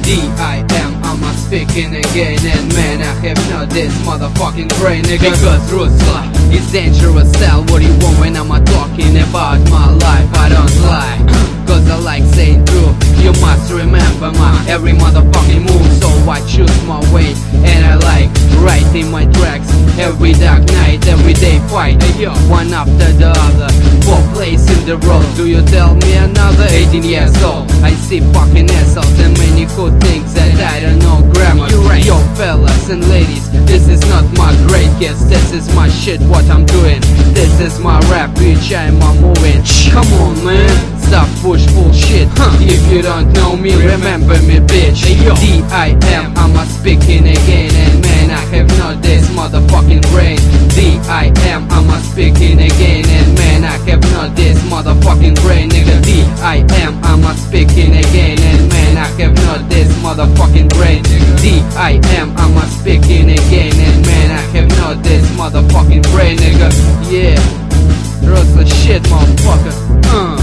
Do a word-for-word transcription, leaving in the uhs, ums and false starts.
D I M, I'm a speaking again. And man, I have not this motherfucking brain, nigga. Because Rusla is dangerous style. What do you want when I'm a talking about my life? I don't lie, cause I like saying true. You must remember my every motherfucking move. So I choose my way, and I like writing my tracks. Every dark night, every day fight, hey, yo, one after the other. Four place in the road, do you tell me another? eighteen years old, I see fucking assholes and many cool things that I don't know grammar. You're right. Yo fellas and ladies, this is not my great guess. This is my shit, what I'm doing. This is my rap, bitch, I'm a moving. Come on man, stop push bullshit, huh. If you don't know me, remember me, bitch. Hey, yo. D I M, I'm a speaking again. And man, I have not this motherfucking brain. D I M, I'm a speaking again. And man, I have not this motherfucking brain, nigga. D I M, I'm a speaking again. And man, I have not this motherfucking brain. D I M, I'm a speaking again. And man, I have not this motherfucking brain, nigga. Yeah, Rusla shit, motherfucker. Uh.